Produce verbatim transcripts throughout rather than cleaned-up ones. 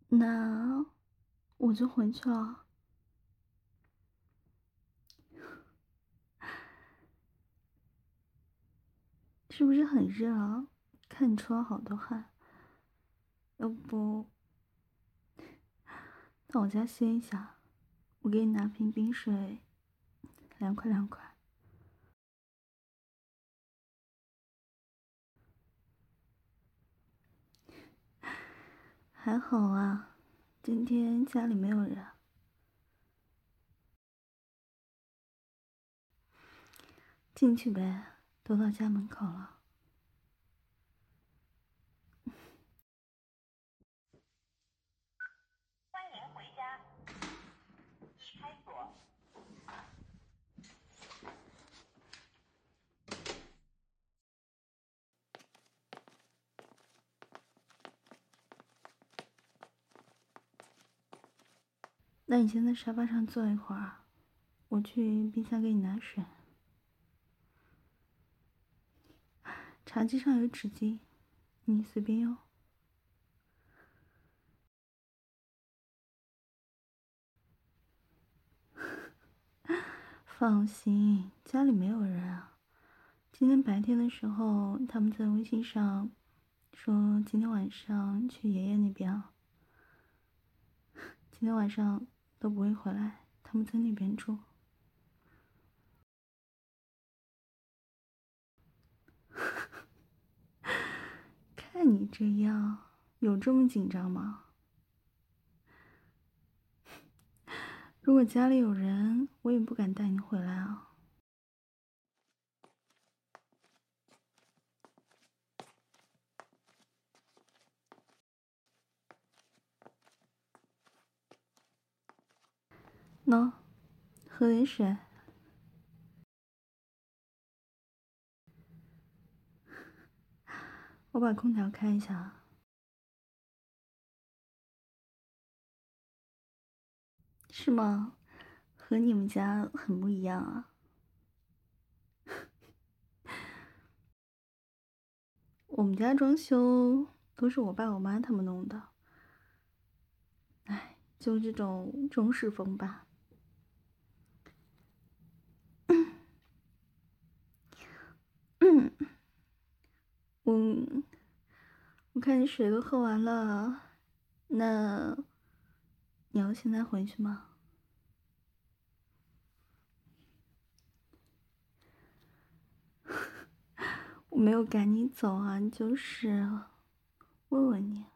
那我就回去了。是不是很热啊？看你出了好多汗，要不到我家歇一下，我给你拿瓶冰水，凉快凉快。还好啊，今天家里没有人。进去呗，都到家门口了。 欢迎回家，已开锁。 那你先在沙发上坐一会儿，我去冰箱给你拿水。茶几上有纸巾，你随便用。放心，家里没有人啊。今天白天的时候，他们在微信上说今天晚上去爷爷那边啊。今天晚上都不会回来，他们在那边住。看你这样，有这么紧张吗？如果家里有人，我也不敢带你回来啊。喏，喝点水。我把空调开一下。是吗？和你们家很不一样啊。我们家装修都是我爸我妈他们弄的，哎，就这种中式风吧。嗯，我我看你水都喝完了，那你要现在回去吗？我没有赶你走啊，就是问问你。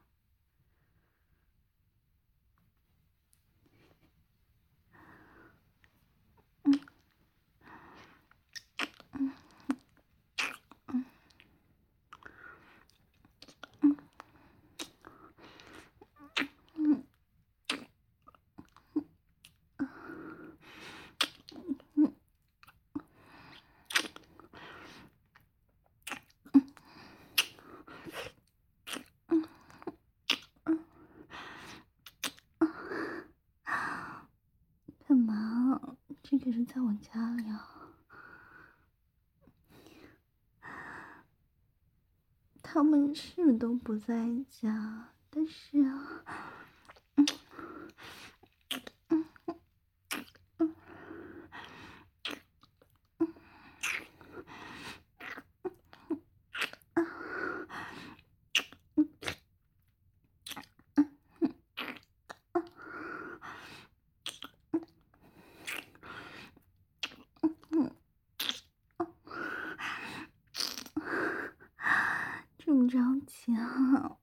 干嘛？这个是在我家里啊。他们是都不在家，但是啊，这么着急啊？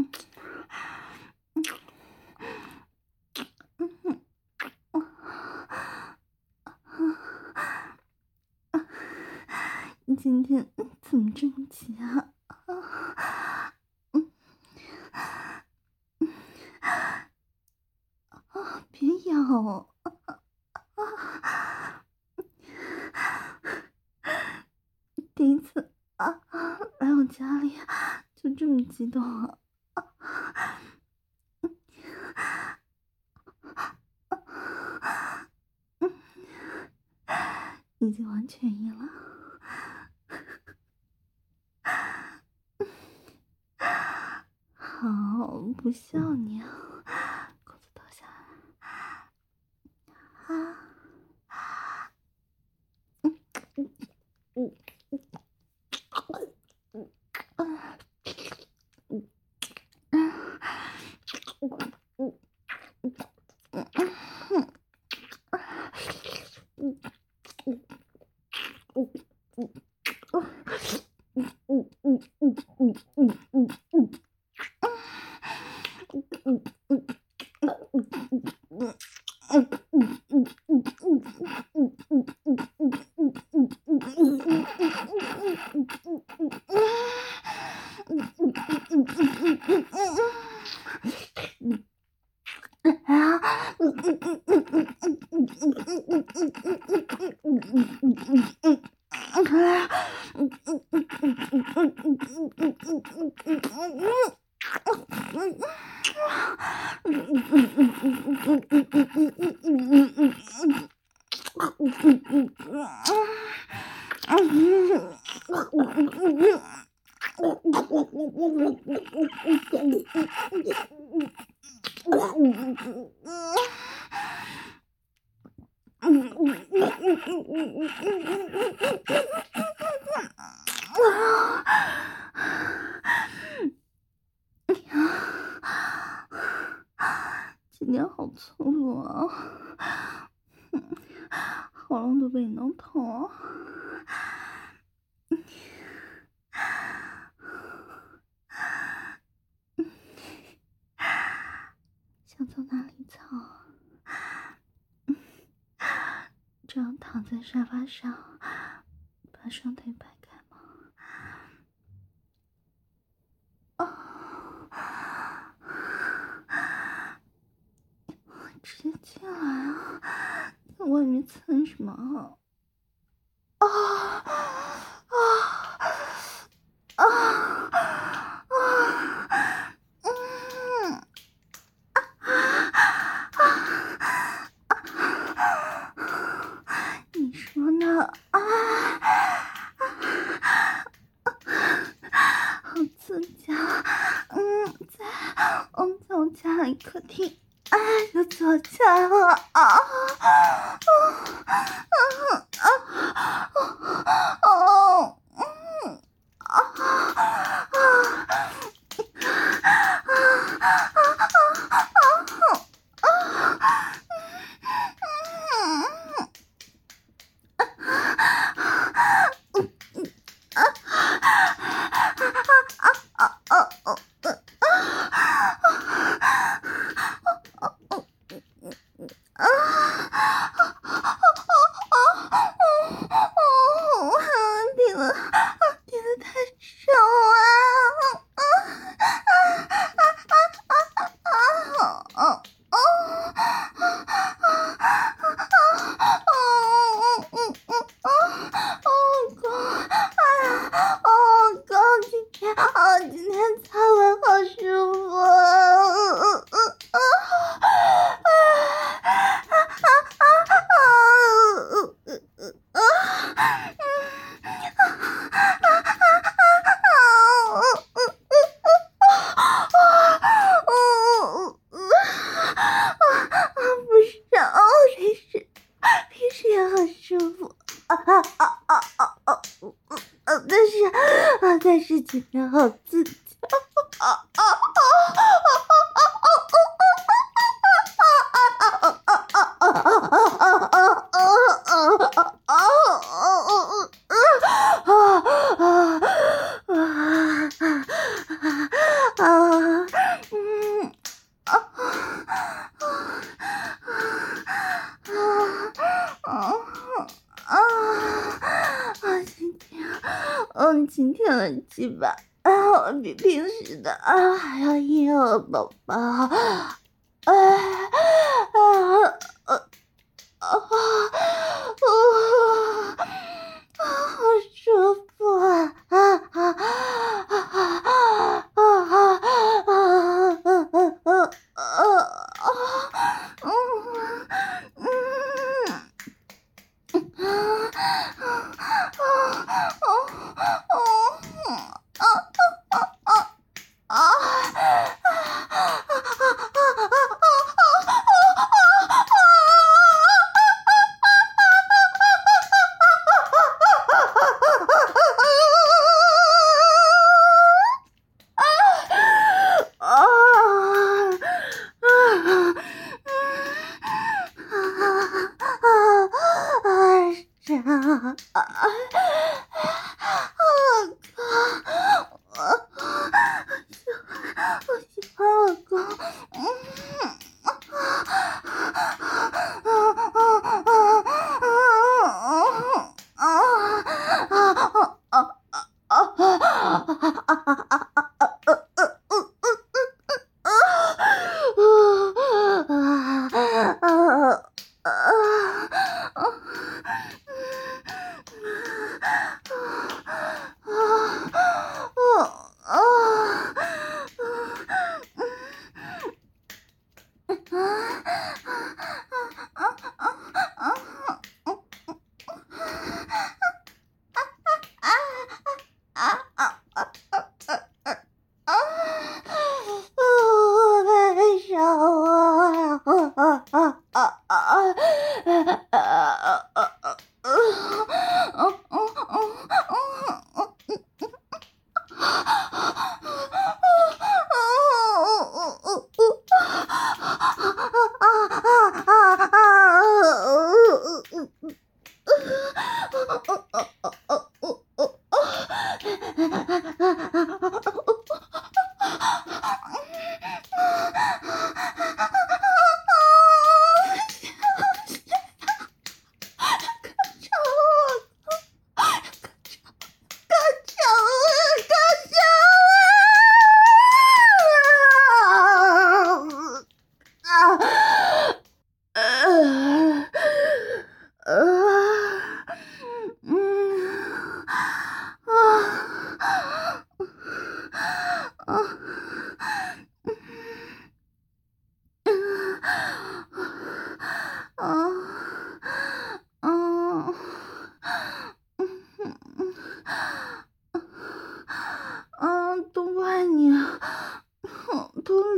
你今天怎么这么急啊？啊！别咬！第一次啊来我家里就这么激动啊！已经完全赢了。好，不笑你啊！ 今天好粗鲁啊，喉咙都被你弄痛了。想从哪里操？这样躺在沙发上，把双腿摆开吗？啊！直接进来啊！在外面蹭什么啊？啊啊啊啊！嗯啊啊啊！你说呢？啊！好刺激啊！嗯，在嗯，在我家里客厅。哎，又坐起来了啊！啊啊啊啊啊啊！嗯啊啊啊但是今天好刺激啊啊啊嗯，今天的鸡巴啊，比平时的啊还要硬了，宝宝。哎啊啊啊啊！好舒服啊！啊啊啊啊啊啊啊啊啊！嗯嗯。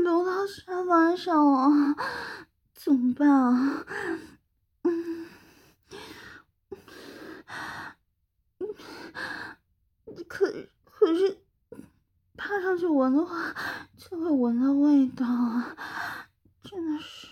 流到沙发上了，怎么办啊？嗯，可可是趴上去闻的话，就会闻到味道啊，真的是。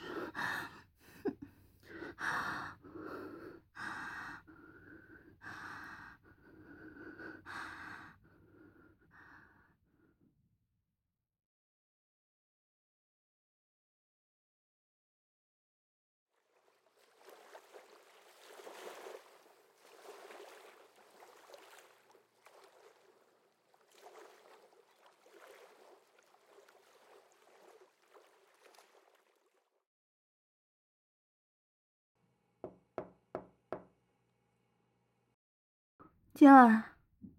晶儿，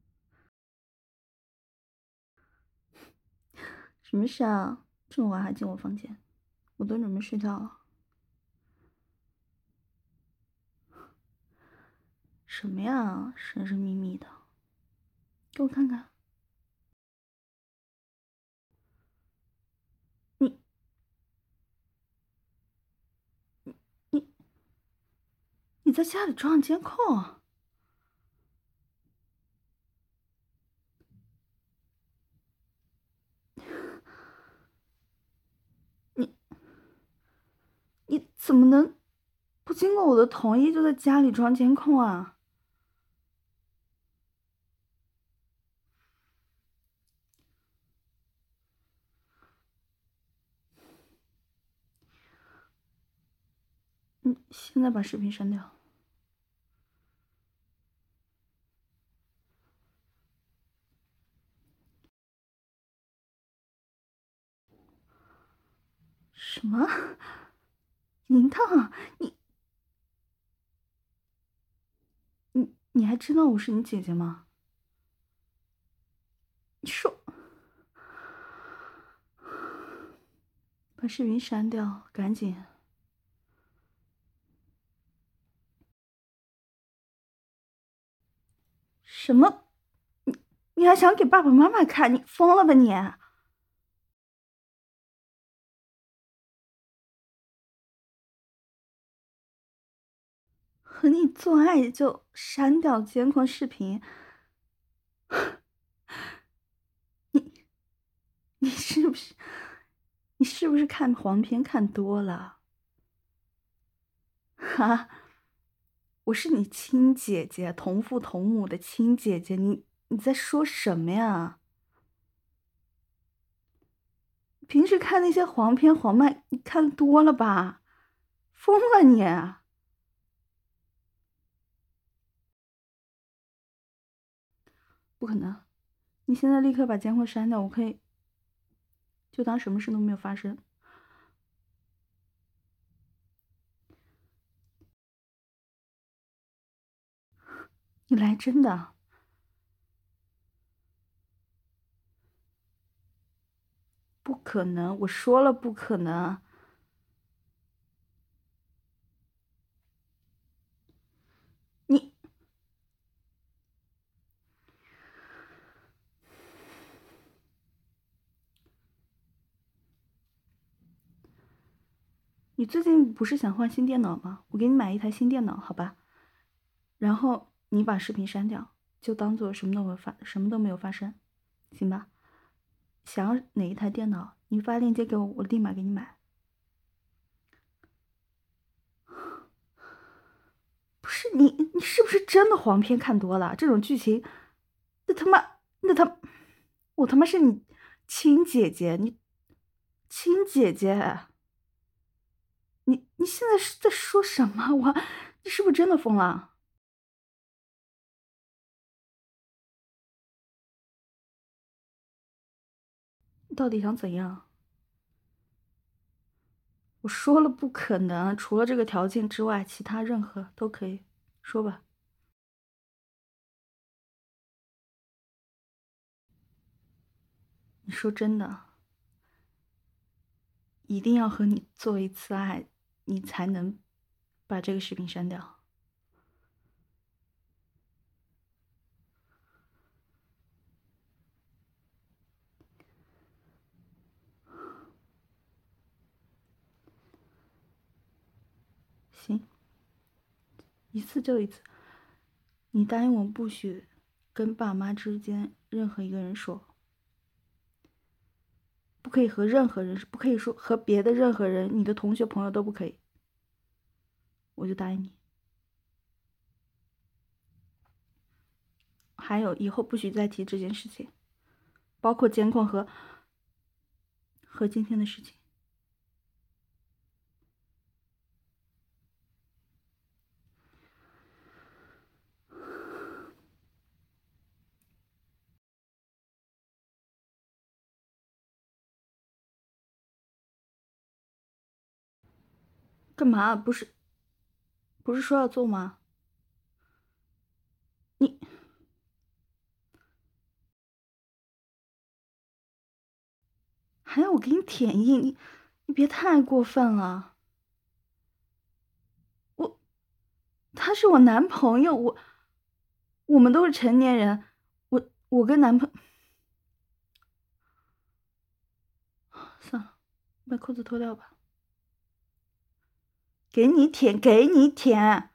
什么事啊？这么晚还进我房间？我都准备睡觉了。什么呀，神神秘秘的，给我看看。你你你在家里装了监控？你你怎么能不经过我的同意就在家里装监控啊？你现在把视频删掉。什么？淫荡？你你你还知道我是你姐姐吗？你说，把视频删掉，赶紧！什么？你你还想给爸爸妈妈看？你疯了吧你！和你做爱就删掉监控视频？你你是不是你是不是看黄片看多了？哈，我是你亲姐姐，同父同母的亲姐姐，你你在说什么呀？平时看那些黄片黄麦，你看多了吧？疯了你！不可能！你现在立刻把监控删掉，我可以就当什么事都没有发生。你来真的？不可能！我说了不可能。你你最近不是想换新电脑吗？我给你买一台新电脑，好吧？然后你把视频删掉，就当做什么都没有发，什么都没有发生，行吧？想要哪一台电脑，你发链接给我，我立马给你买。不是你，你是不是真的黄片看多了？这种剧情，那他妈，那他，我他妈是你亲姐姐，你亲姐姐，你你现在是在说什么？我，你是不是真的疯了？你到底想怎样？我说了不可能，除了这个条件之外，其他任何都可以说吧。你说真的，一定要和你做一次爱，你才能把这个视频删掉。 行，一次就一次。你答应我不许跟爸妈之间任何一个人说，不可以和任何人，不可以说和别的任何人，你的同学朋友都不可以。我就答应你。还有，以后不许再提这件事情，包括监控和和今天的事情。干嘛？不是，不是说要做吗？你还要我给你舔印？你你别太过分了。我，他是我男朋友，我我们都是成年人，我我跟男朋算了，把裤子脱掉吧。给你舔，给你舔。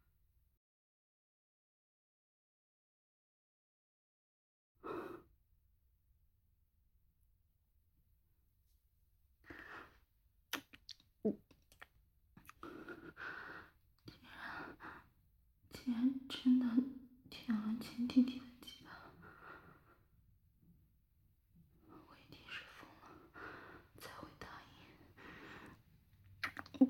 既然真的舔了亲弟弟的鸡巴，我一定是疯了才会答应。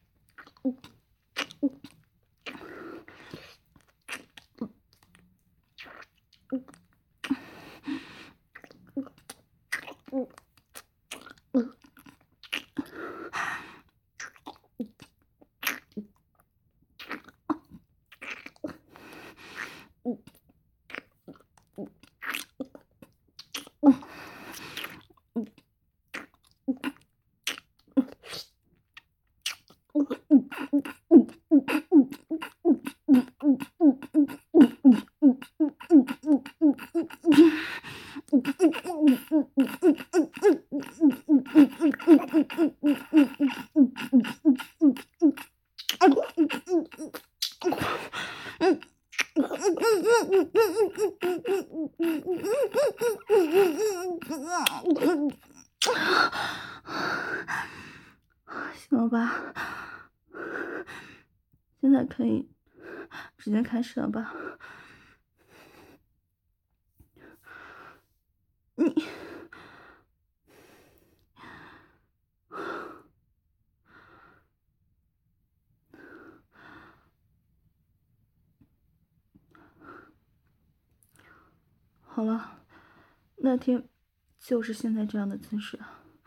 行了吧，现在可以直接开始了吧？你好了，那天就是现在这样的姿势。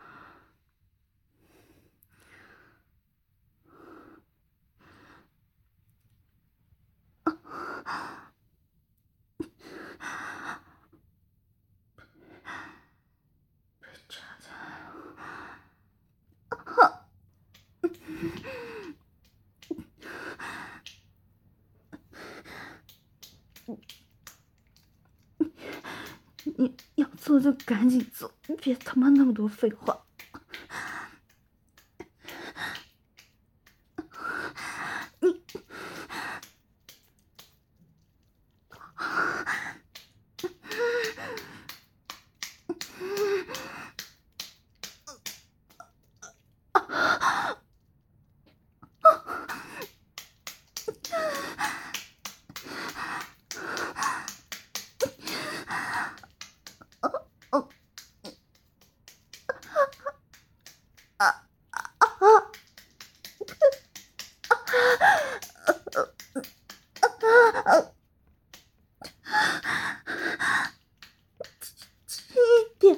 你要做就赶紧做，别他妈那么多废话。你轻一点。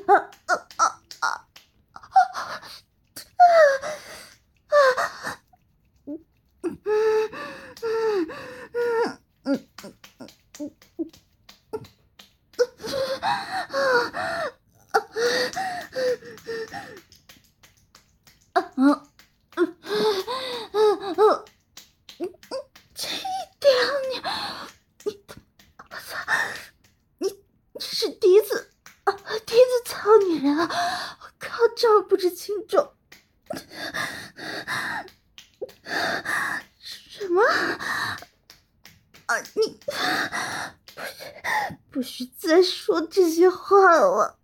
不许再说这些话了。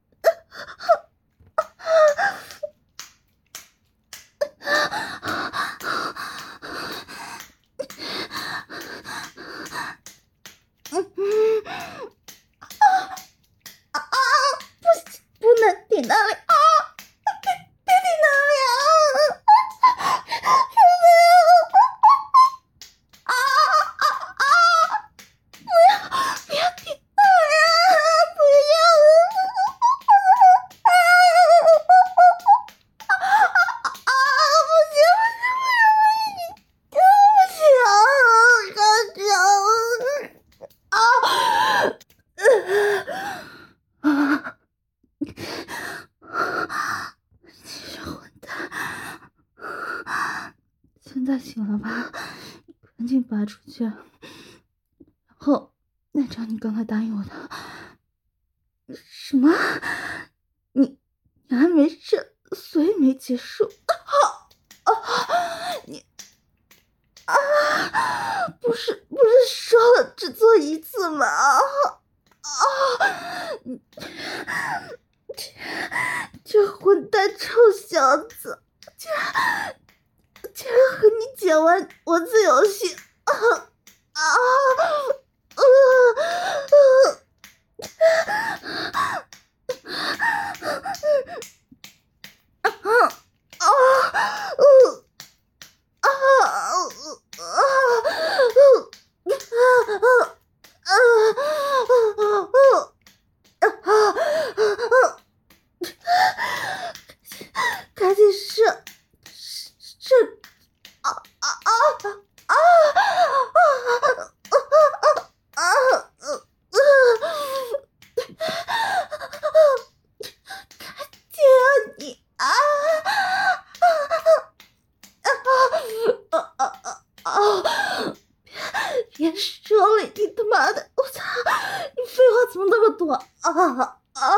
不能停那里啊！停停停那里啊！啊啊啊！不要不要停那里啊！不要！啊啊！不行不行不行不行！高脚啊！啊！你这混蛋！现在醒了吧？赶紧拔出去，然后再找你刚才答应我的。什么？你你还没射，所以没结束？啊啊！你啊！不是不是说了只做一次吗？啊！你这这混蛋臭小子，竟然竟然和你解完文字游戏！啊啊！呃呃赶紧射射啊啊啊啊啊啊！看见你啊啊啊啊啊！别说了，你他妈的！我操，你废话怎么那么多啊啊啊！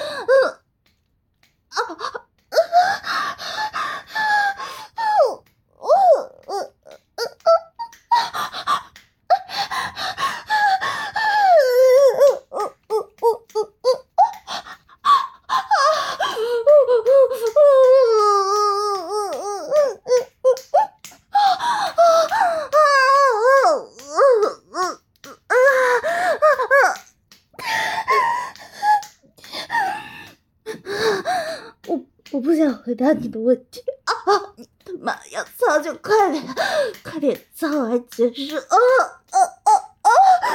我我不想回答你的问题啊！你他妈要操就快点，快点操完结束！啊啊啊啊！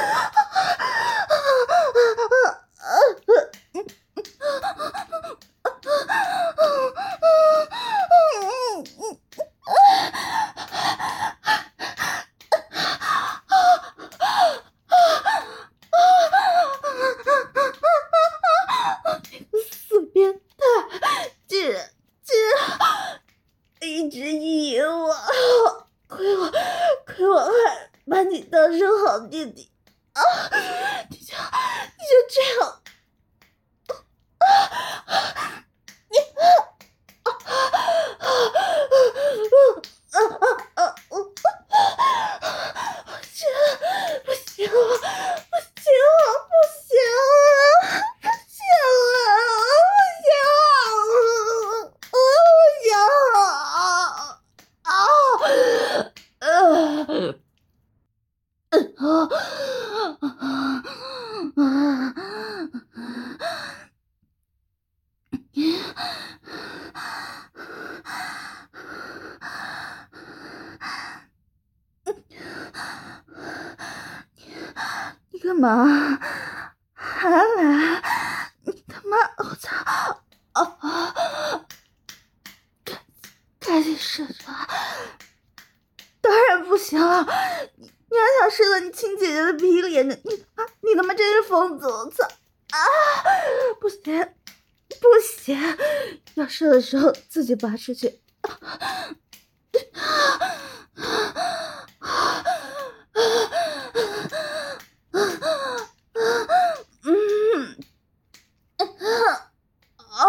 死变态，竟然竟然一直意淫我，亏我亏我还把你当成好弟弟啊！你就你就这样，你啊啊啊啊啊啊！不行不行了不行了不行了不行了不行了不行了啊！呃呃啊！你干嘛？还来？你他妈！我操！啊啊！赶赶紧射出来！当然不行了！你你还想射到你亲姐姐的屁脸呢？你啊！你他妈真是疯子！我操！啊！不行不行！要射的时候自己拔出去。嗯，啊，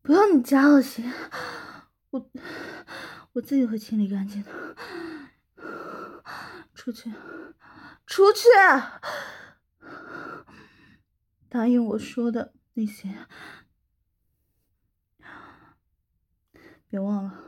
不用你加恶心，我我自己会清理干净的。出去，出去！答应我说的那些，别忘了。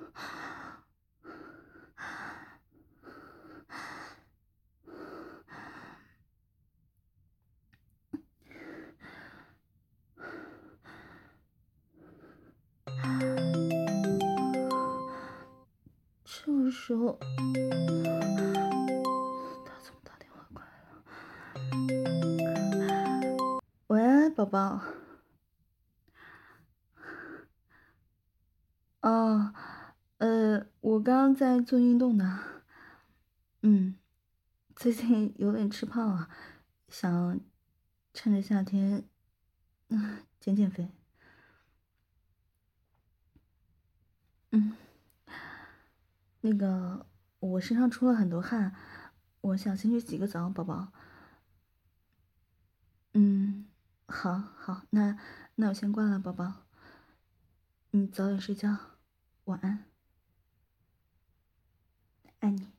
这个时候，他怎么打电话过来了？喂，宝宝。哦，呃，我刚刚在做运动呢。嗯，最近有点吃胖啊，想趁着夏天，嗯，减减肥。嗯。那个，我身上出了很多汗，我想先去洗个澡，宝宝。嗯，好，好，那那我先挂了，宝宝。你早点睡觉，晚安，爱你。